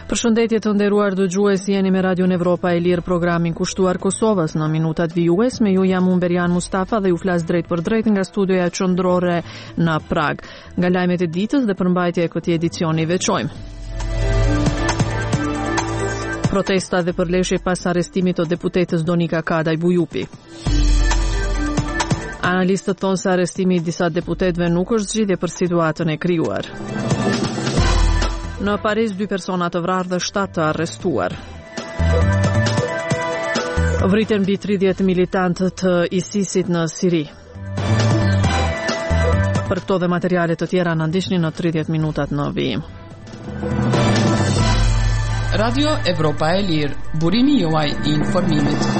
Përshëndetje të nderuar dëgjues, jeni me Radio Evropa e Lirë, programin kushtuar Kosovës në minutat vijues. Me ju jam unë Berian Mustafa dhe ju flas drejt për drejt nga studioja qendrore në Prag. Nga lajmet e ditës dhe përmbajtja e këtij edicioni veçojmë. Protesta dhe përleshje pas arrestimit të deputetës Donika Kadaj Bujupi. Analistët thonë se arrestimi i disa deputetëve nuk është zgjidhje për situatën e krijuar. Në Paris, 2 persona të vrarë dhe 7 të arrestuar. Vriten mbi 30 militantë të ISIS-it në Siri. Për këto dhe materiale të tjera na ndiqni në 30 minutat në vijim. Radio Evropa e Lirë, burimi juaj i informimit.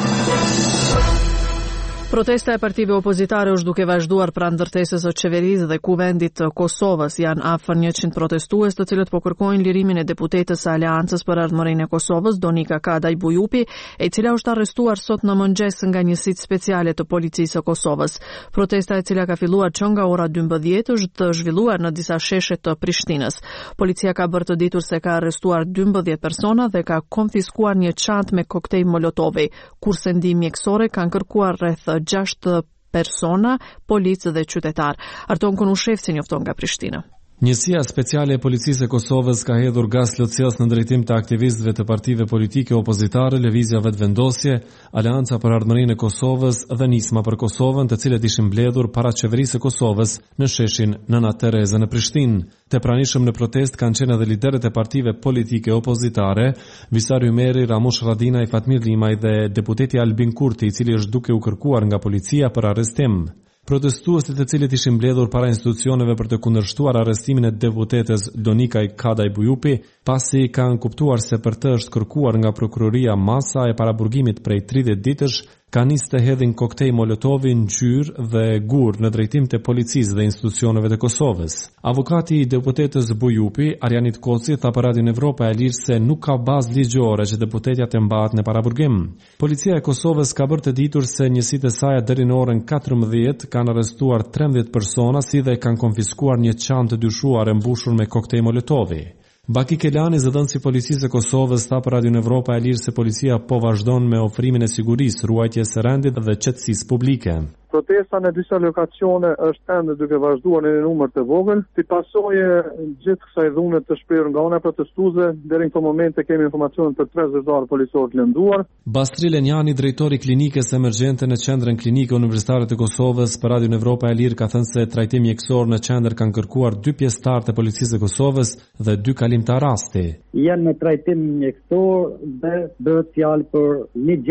Protesta e partive opozitare është duke vazhduar pranë ndërtesës së qeverisë dhe kuvendit të Kosovës. Janë afër 100 protestues të cilët po kërkojnë lirimin e deputetës së Aleancës për Ardhmërinë e Kosovës, Donika Kadaj Bujupi, e cila është arrestuar sot në mëngjes nga njësitë speciale të policisë së Kosovës. Protesta e cila ka filluar që nga ora 12 është zhvilluar në disa sheshe të Prishtinës. Policia ka bërë të ditur se ka arrestuar 12 persona dhe ka konfiskuar një çantë me koktejl Molotovi, kurse ndihmë mjekësore kanë kërkuar rreth 6 persona, policë dhe qytetar. Arton Konushevci njofton nga Prishtina. Njësia speciale e policisë e Kosovës ka hedhur gas lotësies në drejtim të aktivistëve të partive politike opozitare, Lëvizja Vetvendosje, Aleanca për Ardhmërinë e Kosovës dhe Nisma për Kosovën, të cilët ishin mbledhur para qeverisë së Kosovës në sheshin Nëna Tereza në Prishtinë. Të pranishëm në protest kanë qenë edhe liderët e partive politike opozitare, Visar Ymeri, Ramush Radinaj, Fatmir Limaj dhe deputeti Albin Kurti, i cili është duke u kërkuar nga policia për arrestim. Protestuesit të cilët ishin mbledhur para institucioneve për të kundërshtuar arrestimin e deputetës Donika Kadaj Bujupi, pasi kanë kuptuar se për të është kërkuar nga prokuroria masa e paraburgimit prej 30 ditësh, ka nisë të hedhin koktej Molotovi, ngjyrë dhe gur në drejtim të policisë dhe institucioneve të Kosovës. Avokati i deputetës Bujupi, Arjanit Koci, tha për Radio Evropa e Lirë se nuk ka bazë ligjore që deputetja të mbahet në paraburgim. Policia e Kosovës ka bërë të ditur se njësitë e saj deri në orën 14 kanë arrestuar 13 persona, si dhe kanë konfiskuar një çantë të dyshuar e mbushur me koktej Molotovi. Baki Kelani, zëdhënësi policisë e Kosovës, tha për Radio Evropa e Lirë se policia po vazhdon me ofrimin e sigurisë, ruajtjes së rendit dhe qetësisë publike. Protesta në disa lokacione është ende duke vazhduar në një numër të vogël, si pasojë gjithë kësaj dhune të shprehur nga ana protestuese. Deri në këtë moment kemi informacione për 3 zyrtarë policorë të lënduar. Bastri Lenjani, drejtori i klinikës emergjente në qendrën klinike universitare të Kosovës, për Radio Evropa e Lirë ka thënë se trajtim mjekësor në qendër kanë kërkuar 2 pjesëtarë të policisë së Kosovës dhe 2 kalimtar rasti. Janë në trajtim mjekësor dhe bëhet fjalë për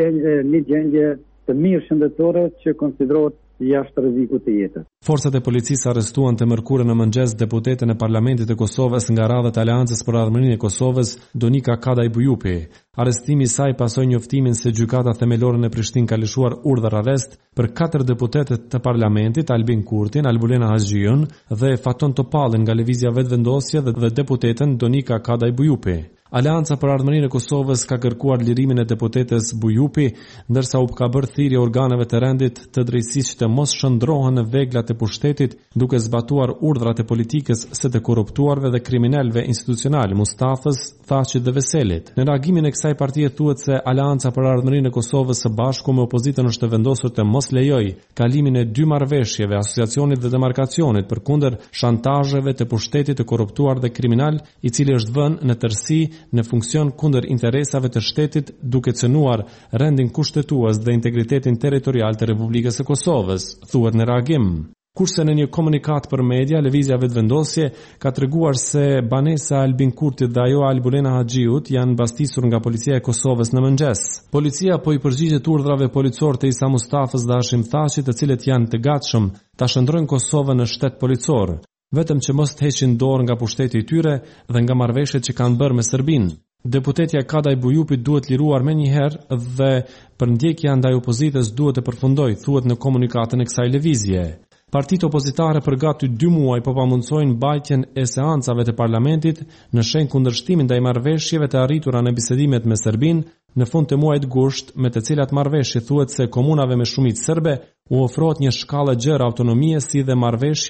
një gjendje të mirë shëndetore që konsiderohet jashtë rrezikut të jetës. Forcat e policisë arrestuan të mërkurë në mëngjes deputeten e Parlamentit të Kosovës nga radhët e Aleancës për Ardhmërinë e Kosovës, Donika Kadaj Bujupi. Arrestimi i saj pasoi njoftimin se gjykata themelore në Prishtinë ka lëshuar urdhër arrest për 4 deputetët të Parlamentit, Albin Kurtin, Albulena Haxhiun dhe Faton Topallin nga Lëvizja Vetvendosje dhe deputeten Donika Kadaj Bujupi. Aleanca për Ardhmërinë e Kosovës ka kërkuar lirimin e deputetës Bujupi, ndërsa u ka bërë thirrje organeve të rendit të drejtësisë të mos shndrohen në veglat e pushtetit, duke zbatuar urdhrat e politikës së të korruptuarve dhe kriminalëve institucional, Mustafës, Thaqit dhe Veselit. Në reagimin e kësaj partie thuhet se Aleanca për Ardhmërinë e Kosovës së bashku me opozitën është vendosur të mos lejojë kalimin e 2 marrëveshjeve, asociacionit dhe demarkacionit përkundër shantazheve të pushtetit të korruptuar dhe kriminal, i cili është vënë në tërësi në funksion kundër interesave të shtetit, duke cënuar rendin kushtetues dhe integritetin territorial të Republikës së Kosovës, thuhet në reagim. Kurse në një komunikat për media, Lëvizja Vetvendosje ka treguar se banesa Albin Kurtit dhe ajo Albulena Haxhiut janë mbastisur nga policia e Kosovës në mëngjes. Policia po i përgjigjet urdhrave policore të Isa Mustafës dhe Hashim Thaqit, të cilët janë të gatshëm ta shndrojnë Kosovën në shtet policor, vetëm që mos të heqin dorë nga pushteti i tyre dhe nga marrëveshjet që kanë bërë me Serbinë. Deputetja Kadaj Bujupi duhet liruar menjëherë dhe përndjekja ndaj opozitës duhet të përfundojë, thuhet në komunikatën e kësaj lëvizje. Partitë opozitare për gati 2 muaj po pamundsojnë mbajtjen e seancave të parlamentit në shenjë kundërshtimin ndaj marrëveshjeve të arritura në bisedimet me Serbinë në fund të muajit gusht, me të cilat marrëveshje thuhet se komunave me shumicë serbe u ofrohet një shkallë gjerë autonomie si dhe marrëveshjes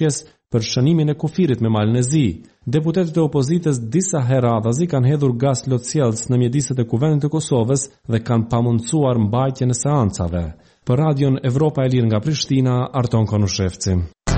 për shënimin e kufirit me malën e zi. Deputetët e opozitës disa herë kanë hedhur gas lotësjellës në mjediset e kuvendit të Kosovës dhe kanë pamundsuar mbajtjen e seancave. Për Radion Evropa e Lirë nga Prishtina, Arton Konushevci.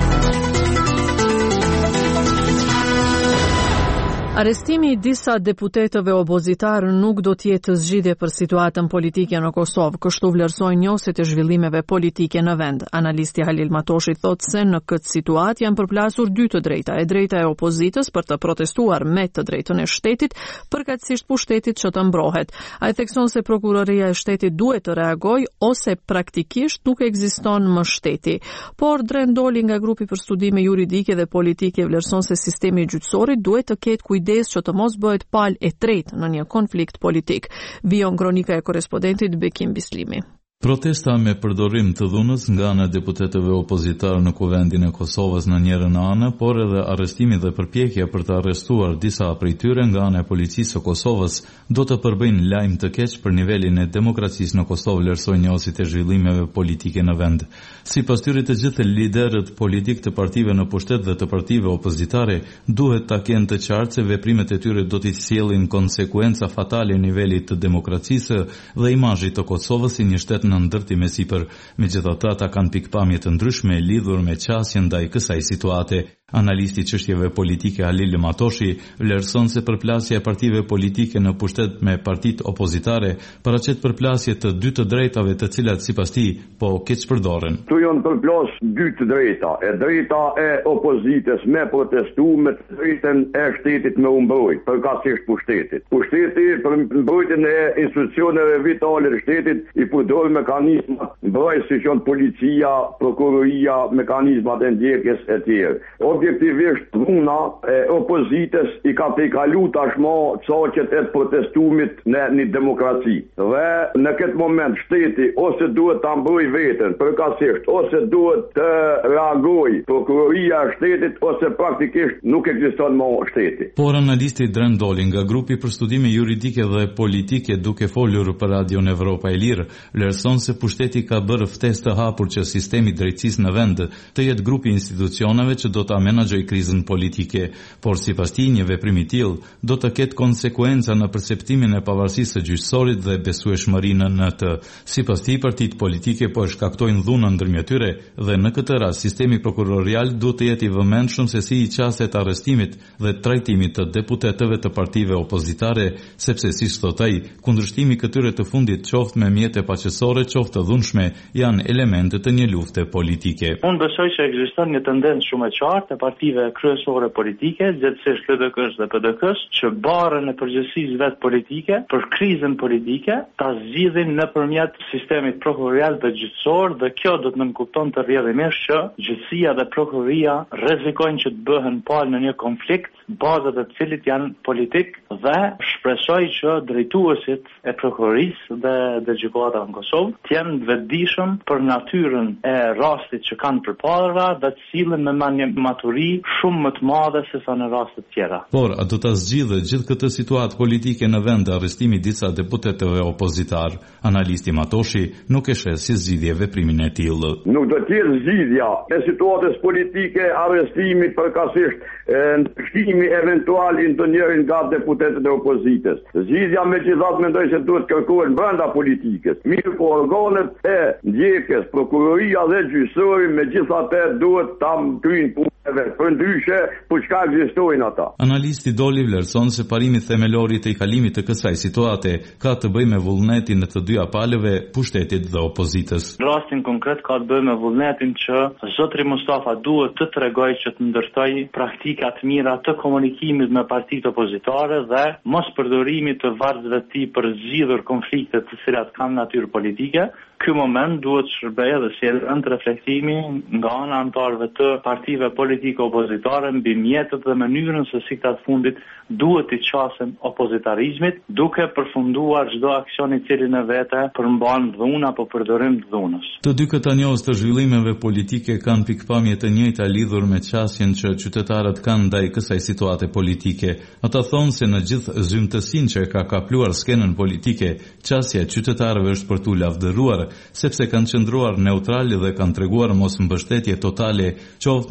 Arestimi I disa deputetëve opozitar nuk do të jetë zgjidhje për situatën politike në Kosovë, kështu vlerësojnë njësit e zhvillimeve politike në vend. Analisti Halil Matoshi thotë se në këtë situatë janë përplasur dy të drejta, e drejta e opozitës për të protestuar me të drejtën e shtetit, përkatësisht pushtetit që të mbrohet. Ai thekson se prokuroria e shtetit duhet të reagojë ose praktikisht nuk ekziston më shteti. Por Dren Doli nga grupi për studime juridike dhe politike vlerëson se sistemi gjyqësorit duhet të ketë kujdes që të mos bëhet palë e tretë në një konflikt politik. Vijon kronika e korrespondentit Bekim Bislimi. Protesta me përdorim të dhunës nga ana e deputetëve opozitar në kuvendin e Kosovës në njërin anë, por edhe arrestimi dhe përpjekja për të arrestuar disa prej tyre nga ana e policisë së Kosovës do të përbëjnë lajm të keq për nivelin e demokracisë në Kosovë, vlerësojnë njësit e zhvillimeve politike në vend. Sipas tyre të gjithë liderët politik të partive në pushtet dhe të partive opozitare duhet ta kenë të qartë se veprimet e tyre do t'i sjellin konsekuenca fatale nivelit të demokracisë dhe imazhit të Kosovës si një shtet në ndërtim e sipër. Megjithatë, ata kanë pikpamje të ndryshme lidhur me qasjen ndaj kësaj situate. Analisti çështjeve politike Halil Matoshi vlerëson se përplasja e partive politike në pushtet me partitë opozitare paraqet përplasje të dy të drejtave të cilat sipas tij po keq përdoren. Tu janë përplas dy të drejta, e drejta e opozitës me protestu me të drejtën e shtetit me umbrojt, përkatësisht pushtetit. Pushteti për mbrojtjen e institucioneve vitale të shtetit I përdor mekanizma mbrojtëse si janë policia, prokuroria, mekanizmat e ndjekjes e tjerë. Objektivisht dhuna e opozitës I ka pejkalu tashmë çoqet e protestumit në një demokraci. Dhe në këtë moment shteti ose duhet ta mbrojë veten, përkatësisht ose duhet të reagojë prokuroria e shtetit ose praktikisht nuk ekziston më shteti. Por analisti Dren Doli nga grupi për studime juridike dhe politike duke folur për Radion Evropa e Lirë, vlerëson se pushteti ka bërë ftesë të hapur që sistemi I drejtësisë në vend të jetë grupi institucioneve që do ta menaxhoj krizën politike, por sipas tij një veprim I tillë do të ketë konsekuenca në perceptimin e pavarësisë së gjyqësorit dhe besueshmërinë në të. Sipas tij partitë politike po e shkaktojnë dhunën ndërmjet tyre dhe në këtë rast sistemi prokurorial duhet të jetë I vëmendshëm se si I qaset arrestimit dhe trajtimit të deputetëve të partive opozitare, sepse siç thotë ai, kundërshtimi këtyre të fundit qoftë me mjete paqësore, qoftë të dhunshme, janë elemente të një lufte politike. Unë besoj se ekziston një tendencë shumë e qartë partive kryesore politike, gjithsesi LDK-s dhe PDK-s, që barën e përgjegjësisë vet politike për krizën politike ta zgjidhin nëpërmjet sistemit prokurorial dhe gjyqësor, dhe kjo do të nënkupton të rrjedhimisht që gjyqësia dhe prokuroria rrezikojnë që të bëhen palë në një konflikt, bazat e cilit janë politik, dhe shpresoj që drejtuesit e prokurorisë dhe gjykata në Kosovë të jenë vetëdijshëm për natyrën e rastit që kanë përpara dhe të sillen me maturi shumë më të madhe se sa në raste të tjera. Por, a do ta zgjidhë gjithë këtë situatë politike në vend arrestimi disa deputetëve opozitar? Analisti Matoshi nuk e sheh si zgjidhje veprimin e tillë. Nuk do të jetë zgjidhja e situatës politike arrestimi përkatësisht ndryshimi eventual I ndonjërin nga deputetët e opozitës. Zgjidhja megjithatë mendoj se duhet kërkohet brenda politikës. Mirë po organet e ndjekjes, prokuroria dhe gjyqësori megjithatë duhet ta kryejnë punëve. Përndryshe, po çka ekzistojnë ata. Analisti Doli vlerëson se parimi themelor I të kalimit të kësaj situate ka të bëjë me vullnetin e të dyja palëve, pushtetit dhe opozitës. Rastin konkret ka të bëjë me vullnetin që zotri Mustafa duhet të tregojë që të ndërtojë praktika të mira të komunikimit me partitë opozitare dhe mos përdorimit të vargëve të tij për zgjidhur konflikte të cilat kanë natyrë politike. Ky moment duhet shërbejë edhe si element reflektimi nga ana anëtarëve të partive politike opozitare mbi mjetet dhe mënyrën se si këta të fundit duhet I qasen opozitarizmit, duke përfunduar çdo aksion I cili në vete përmban dhunë apo përdorim të dhunës. Të dy këta njohës të zhvillimeve politike kanë pikpamje të njëjta lidhur me qasjen që qytetarët kanë ndaj kësaj situate politike. Ata thonë se në gjithë zymtësinë që ka kapluar skenën politike, qasja e qytetarëve është për tu lavdëruar, sepse kanë qëndruar neutrale dhe kanë treguar mos mbështetje totale qoftë ndaj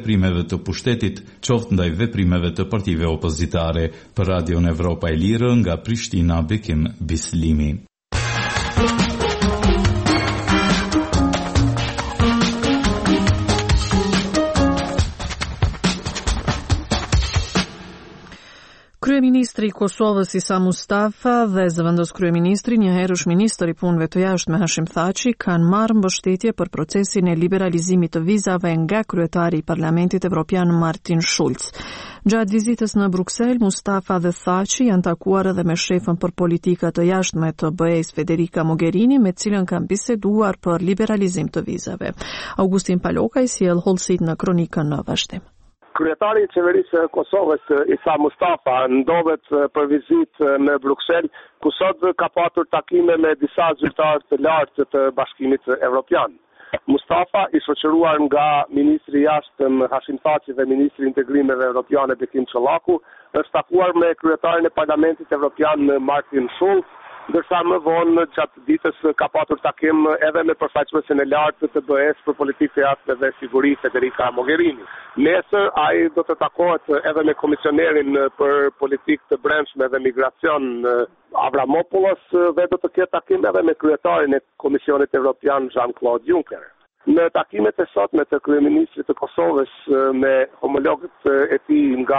veprimeve të pushtetit, qoftë ndaj veprimeve të partive opozitare. Për Radion Evropa e Lirë, nga Prishtina, Bekim Bislimi. Kryeministri i Kosovës Isa Mustafa dhe zëvendës kryeministri, njëherësh ministër i punëve të jashtme Hashim Thaçi, kanë marrë mbështetje për procesin e liberalizimit të vizave nga kryetari i Parlamentit Evropian Martin Schulz. Gjatë vizitës në Bruksel, Mustafa dhe Thaçi janë takuar edhe me shefën për politika të jashtme të BE-s Federica Mogherini, me cilën kanë biseduar për liberalizim të vizave. Augustin Palokaj sjell hollësit në kronikën në vazhdim. Kryetari i qeverisë Kosovës Isa Mustafa ndodhet për vizitë në Bruksel, ku sot ka patur takime me disa zyrtarë të lartë të Bashkimit Evropian. Mustafa, i shoqëruar nga ministri i jashtëm Hashim Thaçi dhe ministri i integrimeve evropiane Bekim Çollaku, është takuar me kryetarin e Parlamentit Evropian Martin Schulz, ndërsa më vonë gjatë ditës ka patur takim edhe me përfaqësuesen e lartë të BE-s për politikë të jashtme dhe siguri Federica Mogherini. Nesër ai do të takohet edhe me komisionerin për politikë të brendshme dhe migracion Avramopoulos dhe do të ketë takim edhe me kryetarin e Komisionit Evropian Jean-Claude Juncker. Në takimet e sotme të kryeministrit të Kosovës me homologët e tij nga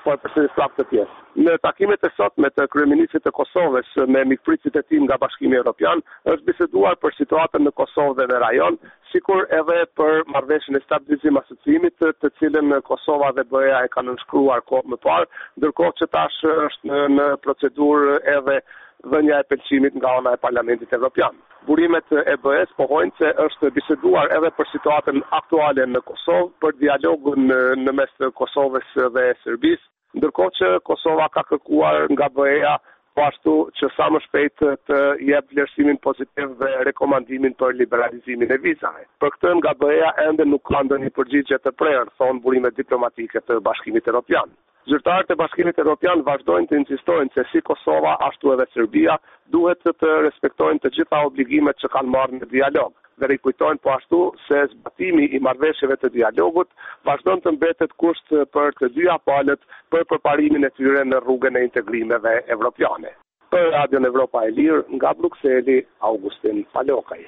të pjesë. Në takimet e sotme të kryeministrit të Kosovës me mikpritësit e tij nga Bashkimi Evropian është biseduar për situatën në Kosovë dhe në rajon, sikur edhe për marrëveshjen e stabilizim asociimit, të cilën Kosova dhe BE-ja e kanë nënshkruar kohë më parë, ndërkohë që tash është në procedurë edhe dhënia e pëlqimit nga ana e Parlamentit Evropian. Burimet e BE-s pohojnë se është biseduar edhe për situatën aktuale në Kosovë, për dialogun në mes të Kosovës dhe Serbisë, ndërkohë që Kosova ka kërkuar nga BE-ja po ashtu që sa më shpejt të jep vlerësimin pozitiv dhe rekomandimin për liberalizimin e vizave. Për këtë nga BE-ja ende nuk ka ndonjë përgjigje të prerë, thonë burimet diplomatike të Bashkimit Evropian. Zyrtarët e Bashkimit Evropian vazhdojnë të insistojnë se si Kosova ashtu edhe Serbia duhet të respektojnë të gjitha obligimet që kanë marrë në dialog dhe rikujtojnë po ashtu se zbatimi i marrëveshjeve të dialogut vazhdon të mbetet kusht për të dyja palët për përparimin e tyre në rrugën e integrimeve evropiane. Për Radion Evropa e Lirë, nga Brukseli, Augustin Palokaj.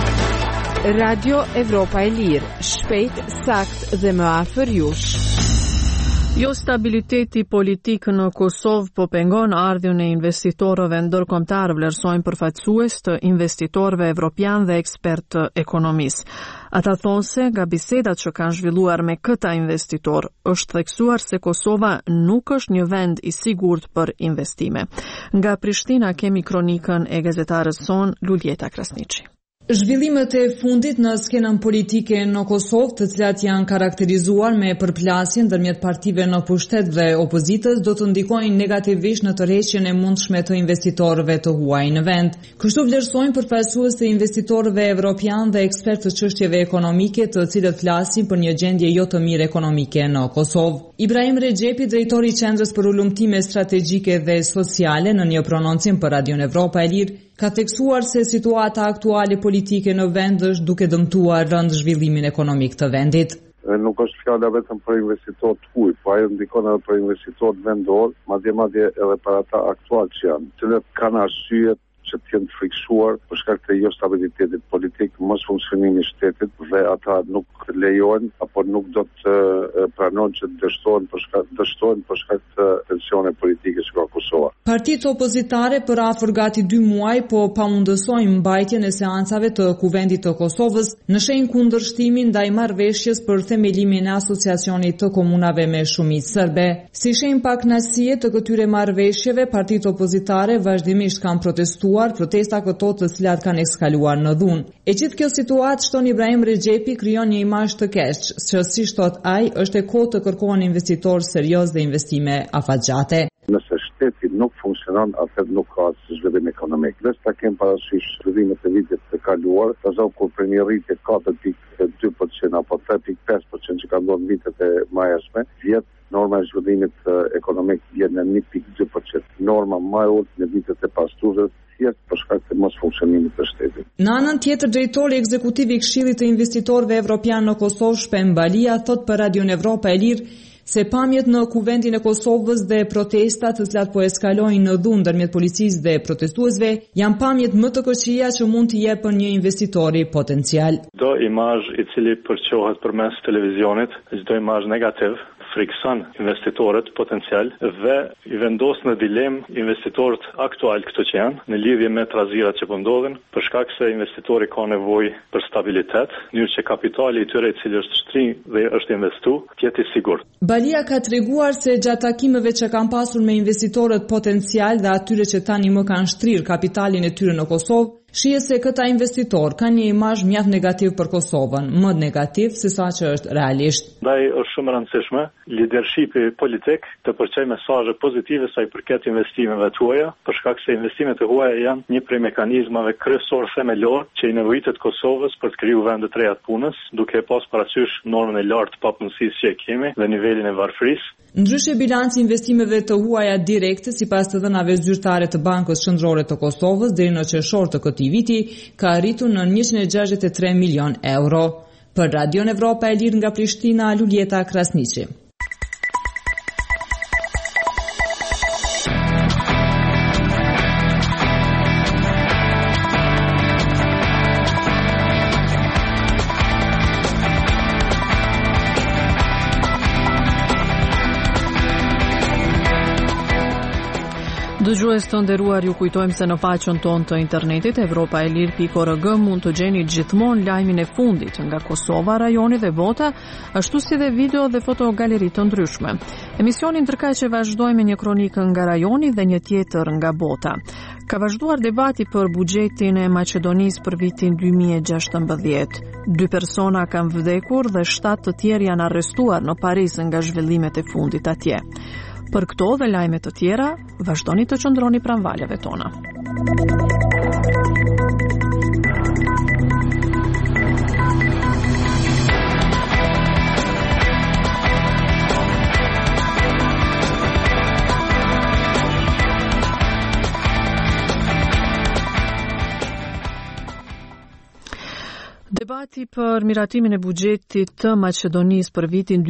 Radio Evropa e Lirë, shpejt, sakt dhe më afër jush. Jo stabiliteti politik në Kosovë po pengon ardhjën e investitorëve ndërkombëtar, vlerësojnë përfaqësues të investitorëve evropian dhe ekspert ekonomisë. Ata thonë se nga bisedat që kanë zhvilluar me këta investitor, është theksuar se Kosova nuk është një vend i sigurt për investime. Nga Prishtina kemi kronikën e gazetarës son Luljeta Krasniqi. Zhvillimet e fundit në skenën politike në Kosovë, të cilat janë karakterizuar me përplasje ndërmjet partive në pushtet dhe opozitës, do të ndikojnë negativisht në tërheqjen e mundshme të investitorëve të huaj në vend. Kështu vlerësojnë përfaqësues të investitorëve evropian dhe ekspertë të çështjeve ekonomike, të cilët flasin për një gjendje jo të mirë ekonomike në Kosovë. Ibrahim Rexhepi, drejtori i Qendrës për Ulëmtime Strategjike dhe Sociale, në një prononcim për Radion Evropa e Lirë, ka theksuar se situata aktuale politike në vend është duke dëmtuar rënd zhvillimin ekonomik të vendit. Nuk është fjala vetëm për investitor të huaj, po ajo ndikon edhe për investitor vendor, madje edhe për ata aktual që janë, të cilët kanë arsye që të jenë friksuar për shkak të jo stabilitetit politik, mos funksionimit të shtetit dhe ata nuk lejohen apo nuk do të pranojnë që dështohen për shkak të tensione politike që ka Kosova. Partitë opozitare për afër gati 2 muaj po pamundësojnë mbajtjen e seancave të Kuvendit të Kosovës në shenjë kundërshhtimi ndaj marrëveshjes për themelimin e asociacionit të komunave me shumicë serbe. Si shenjë pakënaqësie të këtyre marrëveshjeve, partitë opozitare vazhdimisht kanë protestuar, protesta këto të cilat kanë eskaluar në dhunë. E gjithë kjo situatë, shton Ibrahim Rexhepi, krijon një imazh të keq, që si thot ai, është e kohë të kërkohen investitorë serioz dhe investime afatgjate. Nëse shteti nuk funksionon, atëherë nuk ka zhvillim ekonomik. Dhe ta kem parasysh zhvillimet e vitit të kaluar, tash kur për një rritje 4.2% apo 3.5% që ka ndodhur në vitet e mëhershme, vjet norma e zhvillimit ekonomik vjen në 1.2%. Norma më e ulët në vitet e pastrueshme për shkak të mos funksionimit të shtetit. Në anën tjetër, drejtori ekzekutiv i Këshillit të Investitorëve Evropian në Kosovë, Shpem Balia, thot për Radion Evropa e Lirë se pamjet në kuvendin e Kosovës dhe protestat të cilat po eskalojnë në dhunë ndërmjet policisë dhe protestuesve janë pamjet më të këqija që mund të jepën një investitori potencial. Çdo imazh i cili përçohet përmes televizionit, çdo imazh negativ frikson investitorët potencial dhe i vendos në dilemë investitorët aktual këto që janë në lidhje me trazirat që po ndodhin, për shkak se investitori ka nevojë për stabilitet, në mënyrë që kapitali i tyre i cili është shtrirë dhe është investu, të jetë i sigurt. Balia ka treguar se gjatë takimeve që kanë pasur me investitorët potencial dhe atyre që tani më kanë shtrirë kapitalin e tyre në Kosovë, shihet se këta investitor kanë një imazh mjaft negativ për Kosovën, më negativ se sa që është realisht. Ndaj është shumë e rëndësishme lidershipi politik të përçojë mesazhe pozitive sa i përket investimeve tuaja, për shkak se investimet e huaja janë një prej mekanizmave kryesor themelor që i nevojitet Kosovës për të krijuar vende të reja të punës, duke pas parasysh normën e lartë të papunësisë që e kemi dhe nivelin e varfërisë. Ndryshe bilanci investimeve të huaja direkte sipas të dhënave zyrtare të Bankës Qendrore të Kosovës deri në qershor të këtij viti ka arritur në 163 milion euro. Për Radion Evropa e Lirë nga Prishtina, Luljeta Krasniqi. Dëgjues të nderuar, ju kujtojmë se në faqen tonë të internetit europaelir.org mund të gjeni gjithmonë lajmin e fundit nga Kosova, rajoni dhe bota, ashtu si dhe video dhe fotogaleri të ndryshme. Emisionin ndërkaq vazhdojmë me një kronikë nga rajoni dhe një tjetër nga bota. Ka vazhduar debati për buxhetin e Maqedonisë për vitin 2016. 2 persona kanë vdekur dhe 7 të tjerë janë arrestuar në Paris nga zhvillimet e fundit atje. Për këto dhe lajme të tjera, vazhdoni të qëndroni pranë valeve tona. Debati për miratimin e buxhetit të Maqedonisë për vitin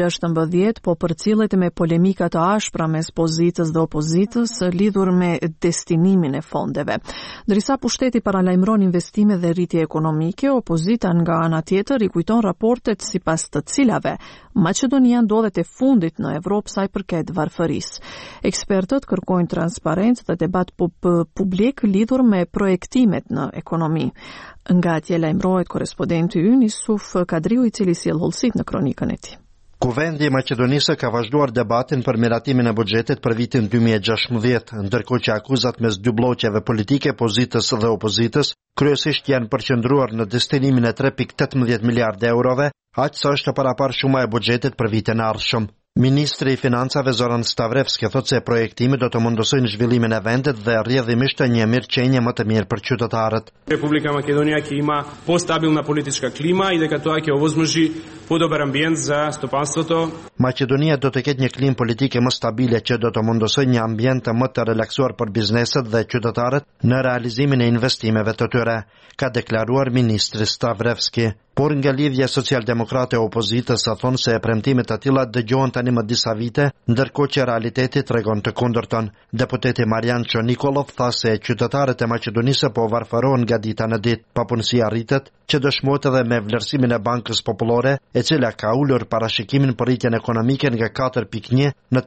2016 po përcjellet me polemika të ashpra mes pozicës dhe opozitës lidhur me destinimin e fondeve. Ndërsa pushteti paralajmëron investime dhe rritje ekonomike, opozita nga ana tjetër i kujton raportet sipas të cilave Maqedonia ndodhet e fundit në Evropë sa i përket varfërisë. Ekspertët kërkojnë transparencë dhe debat publik lidhur me projektimet në ekonomi. Nga atje lajmërohet korespondenti ynë Yusuf Kadriu, i cili sjell hollësit në kronikën e tij. Kuvendi i Maqedonisë ka vazhduar debatin për miratimin e buxhetit për vitin 2016, ndërkohë që akuzat mes dy bllokeve politike, pozitës dhe opozitës, kryesisht janë përqendruar në destinimin e 3.18 miliardë eurove, aq sa është paraparë shuma e buxhetit për vitin e ardhshëm. Ministri i Financave Zoran Stavrevski thot se projektimi do të mundësojnë zhvillimin e vendit dhe rrjedhimisht një mirëqenie më të mirë për qytetarët. Republika Македонија ќе има постабилна политичка клима и дека тоа ќе овозможи подобар амбиент за стопанството. Maqedonia do të ketë një klimë politike më stabile që do të mundësojë një ambient më të relaksuar për bizneset dhe qytetarët në realizimin e investimeve të tyre, ka deklaruar ministri Stavrevski. Por nga lidhja socialdemokrate e opozitës sa thonë se premtimet të tilla dëgjohen tani më disa vite, ndërkohë që realiteti tregon të kundërtën. Deputeti Marian Çonikolov tha se qytetarët e Maqedonisë po varfërohen nga dita në ditë. Papunësia rritet, që dëshmohet edhe me vlerësimin e Bankës Popullore, e cila ka ulur parashikimin për rritjen ekonomike nga 4.1 në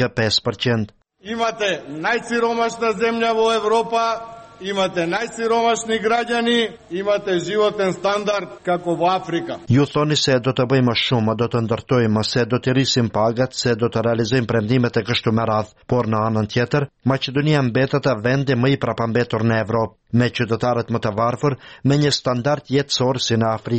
3.5%. Imate najsiromašna zemlja vo Evropa, imate najsiromašni građani, imate životен standard kako v Afrika. Ju thoni se do të bëjmë shumë, do të ndërtojmë, se do të rrisim pagat, se do të realizojmë prendimet e kështu me radhë, por në anën tjetër, Maqedonia mbetet vendi më i prapambetur në Evropë, me qytetarët më të varfër, me një standard jetësor si në Afrikë,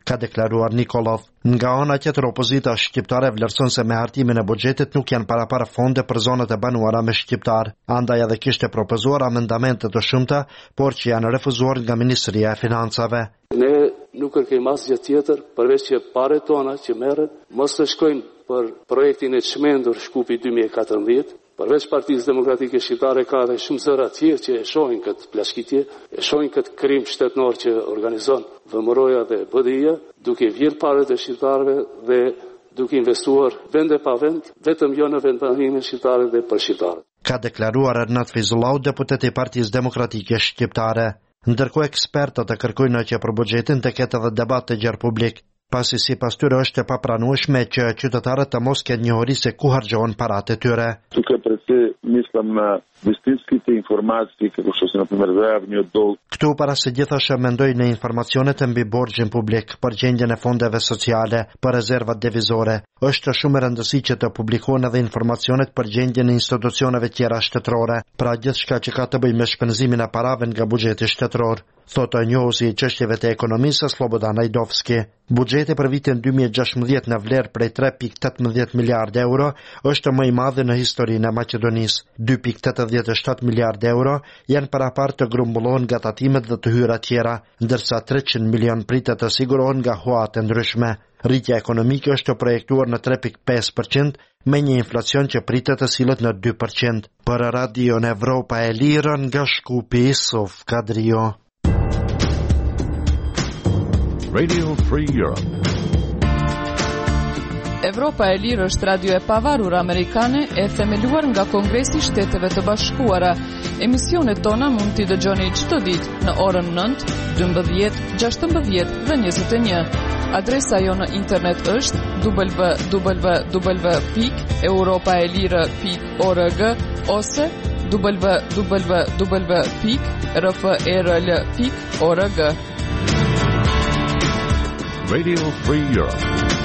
ka deklaruar Nikolov. Nga ana tjetër, opozita shqiptare vlerëson se me hartimin e buxhetit nuk janë parapara fonde për zonat e banuara me shqiptar. Andaj edhe kishte propozuar amendamente të shumta, por që janë refuzuar nga Ministria e Financave. Ne nuk kërkojmë asgjë tjetër përveç që paret tona që merren mos të shkojnë për projektin e çmendur Shkupi 2014. Përveç Partisë Demokratike Shqiptare ka dhe shumë zëra tjerë që e shohin këtë plashkitje, e shohin këtë krim shtetënor që organizon VMRO-ja dhe BDI-ja, duke vjedhur parat e shqiptarëve dhe duke investuar vend e pa vend, vetëm jo në vendbanimin shqiptare dhe për shqiptarët. Ka deklaruar Ernat Fizullau, deputet i Partisë Demokratike Shqiptare. Ndërkohë ekspertët e kërkojnë që për buxhetin të ketë edhe debat të gjerë publik, pasi sipas tyre është e papranueshme që qytetarët të mos kenë njohuri se ku harxhohen paratë e tyre. Тук пред мислам на истинските информации, како што се например за јавниот долг. Këtu para së gjithashë mendoj në informacionet e mbi borxhin publik, për gjendjen e fondeve sociale, për rezervat devizore. Është shumë e rëndësishme që të publikohen edhe informacionet për gjendjen e institucioneve tjera shtetërore, pra gjithçka që ka të bëjë me shpenzimin e parave nga buxheti shtetëror, thotë njohuesi i çështjeve të ekonomisë Slobodan Ajdovski. Buxheti për vitin 2016 në vlerë prej 3.18 miliardë euro është më i madh në historinë e Maqedonisë. 2.87 miliardë euro janë parapar të grumbullohen nga tatimet dhe të hyra tjera, ndërsa 300 milion pritet të sigurohen nga huat e ndryshme. Rritja ekonomike është projektuar në 3.5%, me një inflacion që pritet të sillet në 2%. Për Radio Evropa e Lirë nga Shkupi, Sof Kadrio. Radio Free Europe. Evropa e Lirë është radio e pavarur amerikane e themeluar nga Kongresi i Shteteve të Bashkuara. Emisionet tona mund t'i dëgjoni çdo ditë në orën 9, 12, 16 dhe 21. Adresa jo në internet është www.europaelire.org ose www.rfrl.org. Radio Free Europe.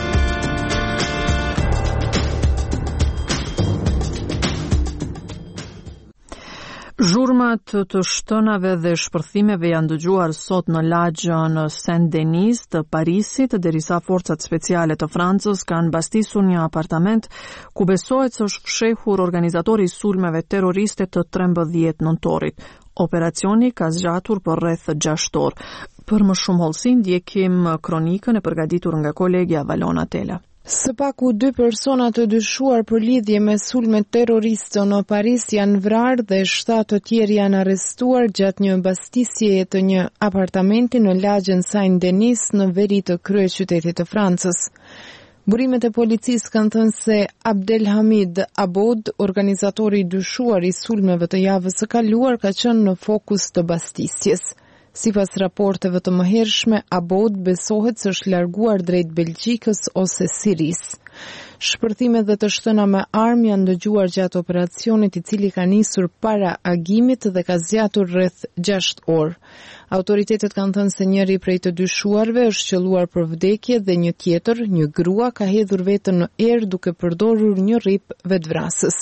Zhurmat të shtënave dhe shpërthimeve janë dëgjuar sot në lagjën Saint-Denis të Parisit, derisa forcat speciale të Francës kanë bastisur një apartament ku besohet se është fshehur organizatori i sulmeve terroriste të 13 nëntorit. Operacioni ka zgjatur për rreth 6 orë. Për më shumë hollësi ndjekim kronikën e përgatitur nga kolegja Valona Tela. Së paku 2 persona të dyshuar për lidhje me sulme terroriste në Paris janë vrarë dhe 7 të tjerë janë arrestuar gjatë një bastisjeje të një apartamenti në lagjën Saint-Denis në veri të kryeqytetit të Francës. Burimet e policisë kanë thënë se Abdelhamid Aboud, organizatori i dyshuar i sulmeve të javës së kaluar, ka qenë në fokus të bastisjes. Sipas raporteve të mëhershme, Aboud besohet se është larguar drejt Belgjikës ose Sirisë. Shpërthimet dhe të shtëna me armë janë dëgjuar gjatë operacionit i cili ka nisur para agimit dhe ka zgjatur rreth 6 orë. Autoritetet kanë thënë se njëri prej të dyshuarve është qelluar për vdekje dhe një tjetër, një grua, ka hedhur veten në erë duke përdorur një rrip vetvrasës.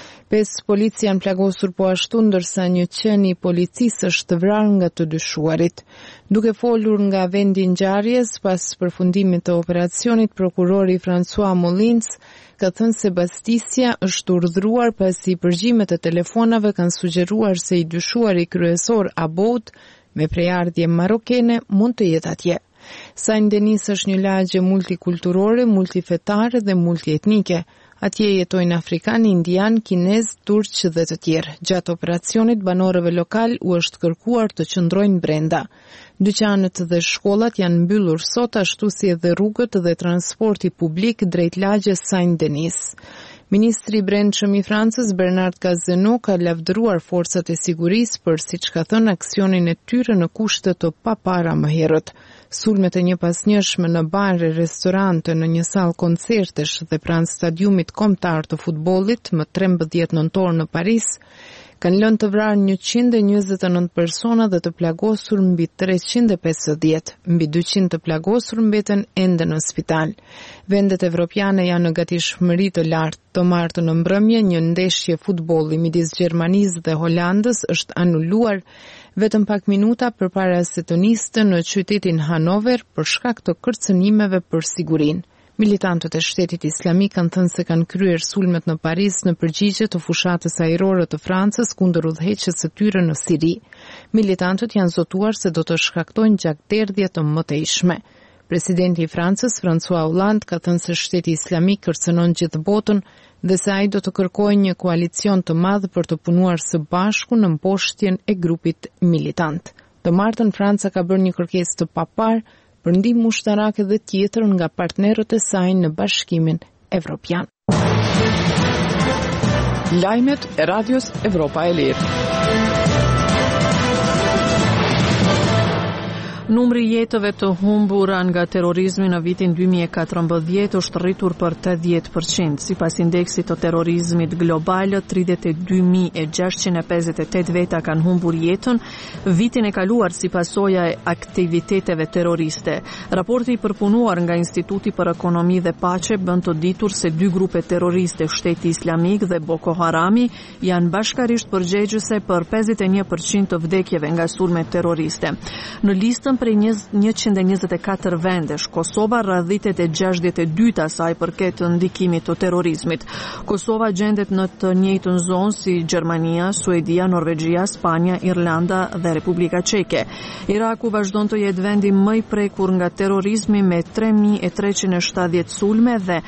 5 polici janë plagosur po ashtu, ndërsa një qeni i policisë është vrarë nga të dyshuarit. Duke folur nga vendi i ngjarjes pas përfundimit të operacionit, prokurori François Molins ka thënë se bastisja është urdhëruar pasi përgjimet e telefonave kanë sugjeruar se i dyshuari kryesor Aboud me prejardhje marokene mund të jetë atje. Saint-Denis është një lagje multikulturore, multifetare dhe multietnike. Atje jetojnë afrikanë, indianë, kinezë, turqë dhe të tjerë. Gjatë operacionit, banorëve lokal u është kërkuar të qëndrojnë brenda. Dyqanet dhe shkollat janë mbyllur sot, ashtu si edhe rrugët dhe transporti publik drejt lagjes Saint-Denis. Ministri i Brendshëm i Francës Bernard Cazeneuve ka lavdëruar forcat e sigurisë për, siç ka thënë, aksionin e tyre në kushte të papara më herët. Sulmet e njëpasnjëshme në bare, restorante, në një sallë koncertesh dhe pranë stadiumit kombëtar të futbollit më 13 nëntor në Paris kanë lënë të vrarë 129 persona dhe të plagosur mbi 350, mbi 200 të plagosur mbeten ende në spital. Vendet evropiane janë në gatishmëri të lartë. Të martën në mbrëmje, një ndeshje futbolli midis Gjermanisë dhe Holandës është anuluar vetëm pak minuta përpara se të niste në qytetin Hanover për shkak të kërcënimeve për sigurinë. Militantët e Shtetit Islamik kanë thënë se kanë kryer sulmet në Paris në përgjigje të fushatës ajrore të Francës kundër udhëheqjes së tyre në Siri. Militantët janë zotuar se do të shkaktojnë gjakderdhje të mëtejshme. Presidenti i Francës, François Hollande, ka thënë se Shteti Islamik kërcënon gjithë botën dhe se ai do të kërkojë një koalicion të madh për të punuar së bashku në mposhtjen e grupit militant. Të martën Franca ka bërë një kërkesë të papar për ndihmë ushtarake dhe tjetër nga partnerët e saj në Bashkimin Evropian. Lajmet e Radios Evropa e Lirë. Numri i jetëve të humbura nga terrorizmi në vitin 2014 është rritur për 80%. Sipas indeksit të terrorizmit global, 32.658 veta kanë humbur jetën vitin e kaluar si pasojë e aktiviteteve terroriste. Raporti i përpunuar nga Instituti për Ekonomi dhe Paqe bën të ditur se dy grupe terroriste, Shteti Islamik dhe Boko Harami, janë bashkarisht përgjegjëse për 51% të vdekjeve nga sulmet terroriste. Në listën prej 124 vendesh, Kosova radhitet e 62 saj përket ndikimit të terrorizmit. Kosova gjendet në të njëjtën zonë si Gjermania, Suedia, Norvegjia, Spanja, Irlanda dhe Republika Çeke. Iraku vazhdon të jetë vendi më i prekur nga terrorizmi me 3.370 sulme dhe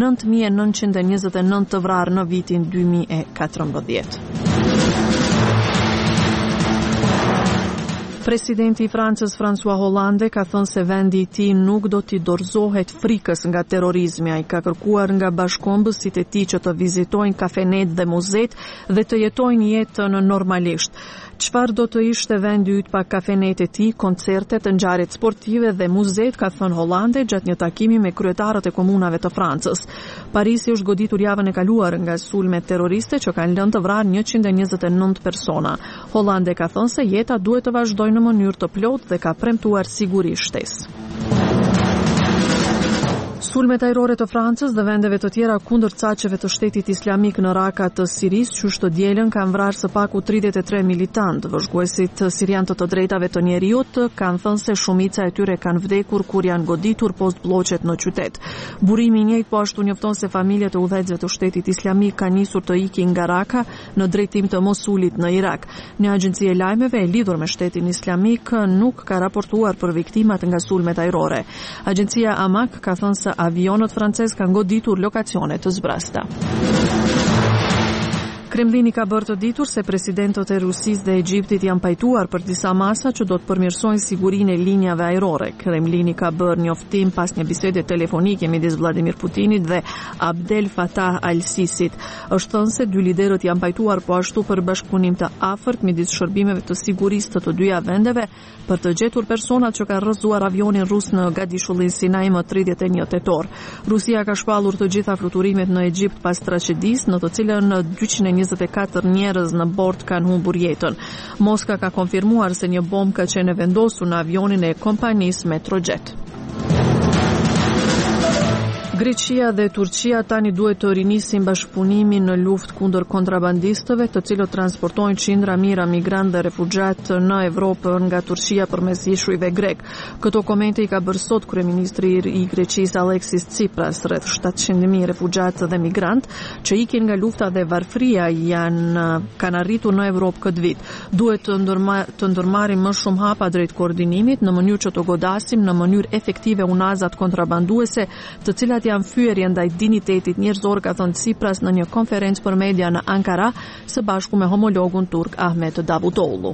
9.929 të vrarë në vitin 2014. Presidenti i Francës François Hollande ka thënë se vendi i tij nuk do t'i dorëzohet frikës nga terrorizmi. Ai ka kërkuar nga bashkëkombësit e tij që të vizitojnë kafenet dhe muzet dhe të jetojnë jetën normalisht. Çfarë do të ishte vendi yt pa kafenet e tij, koncertet, ngjarjet sportive dhe muzet, ka thënë Hollande gjatë një takimi me kryetarët e komunave të Francës. Parisi është goditur javën e kaluar nga sulmet terroriste që kanë lënë të vrarë 129 persona. Hollande ka thënë se jeta duhet të vazhdojë në mënyrë të plotë dhe ka premtuar siguri shtesë. Sulmet ajrore të Francës dhe vendeve të tjera kundër caqeve të Shtetit Islamik në Raka të Siris, qysh të dielën kanë vrarë së paku 33 militant. Vëzhguesit sirian të drejtave të njeriut kanë thënë se shumica e tyre kanë vdekur kur janë goditur post bloqet në qytet. Burimi i njëjtë po ashtu njofton se familjet e udhëheqësve të Shtetit Islamik kanë nisur të ikin nga Raka në drejtim të Mosulit në Irak. Një agjenci e lajmeve e lidhur me Shtetin Islamik nuk ka raportuar për viktimat nga sulmet ajrore. Agjencia Amak ka thënë se avionët francez kanë goditur lokacione të zbrasta. Kremlini ka bërë të ditur se presidentët e Rusisë dhe Egjiptit janë pajtuar për disa masa që do të përmirësojnë sigurinë e linjave ajrore. Kremlini ka bërë njoftim pas një bisede telefonike midis Vladimir Putinit dhe Abdel Fattah al-Sisit. Është thënë se dy liderët janë pajtuar po ashtu për bashkëpunim të afërt midis shërbimeve të sigurisë të dyja vendeve për të gjetur personat që kanë rrëzuar avionin rus në Gadishullin Sinai më 31 tetor. Rusia ka shpallur të gjitha fluturimet në Egjipt pas tragjedisë në të cilën 224 njerëz në bord kanë humbur jetën. Moska ka konfirmuar se një bombë ka qenë vendosur në avionin e kompanisë Metrojet. Greqia dhe Turqia tani duhet të rinisin bashkëpunimin në luftë kundër kontrabandistëve, të cilët transportojnë qindra mijëra migrantë dhe refugjat në Evropë nga Turqia përmes ishujve grek. Këto komente i ka bërë sot kryeministri i Greqisë Alexis Tsipras. Rreth 700.000 refugjat dhe migrantë që ikin nga lufta dhe varfëria kanë arritur në Evropë këtë vit. Duhet të ndërmarrim më shumë hapa drejt koordinimit në mënyrë që të godasim në mënyrë efektive unazat kontrabanduese, të cilat janë fyerje ndaj dinitetit njerëzor, ka thënë Tsipras në një konferencë për media në Ankara së bashku me homologun turk Ahmet Davutoglu.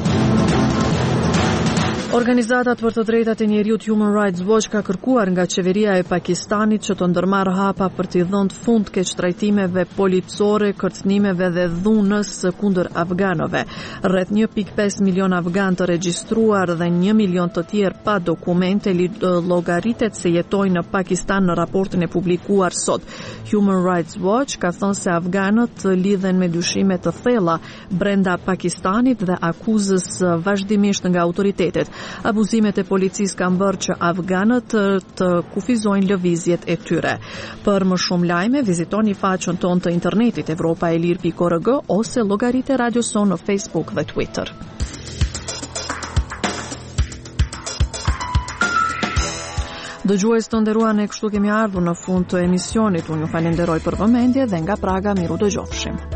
Organizatat për të drejtat e njeriut Human Rights Watch ka kërkuar nga qeveria e Pakistanit që të ndërmarrë hapa për t'i dhënë fund keqtrajtimeve policore, kërcënimeve dhe dhunës kundër afganëve. Rreth 1.5 milion afgan të regjistruar dhe 1 milion të tjerë pa dokumente llogaritet se jetojnë në Pakistan në raportin e publikuar sot. Human Rights Watch ka thënë se afganët lidhen me dyshime të thella brenda Pakistanit dhe akuzës vazhdimisht nga autoritetet. Abuzimet e policisë kanë bërë që afganët të kufizojnë lëvizjet e tyre. Për më shumë lajme, vizitoni faqen tonë të internetit evropaelir.org ose llogaritë e Radio Son në Facebook dhe Twitter. Dëgjues të nderuar, ne kështu kemi ardhur në fund të emisionit. Unë ju falenderoj për vëmendje dhe nga Praga miru dëgjofshim.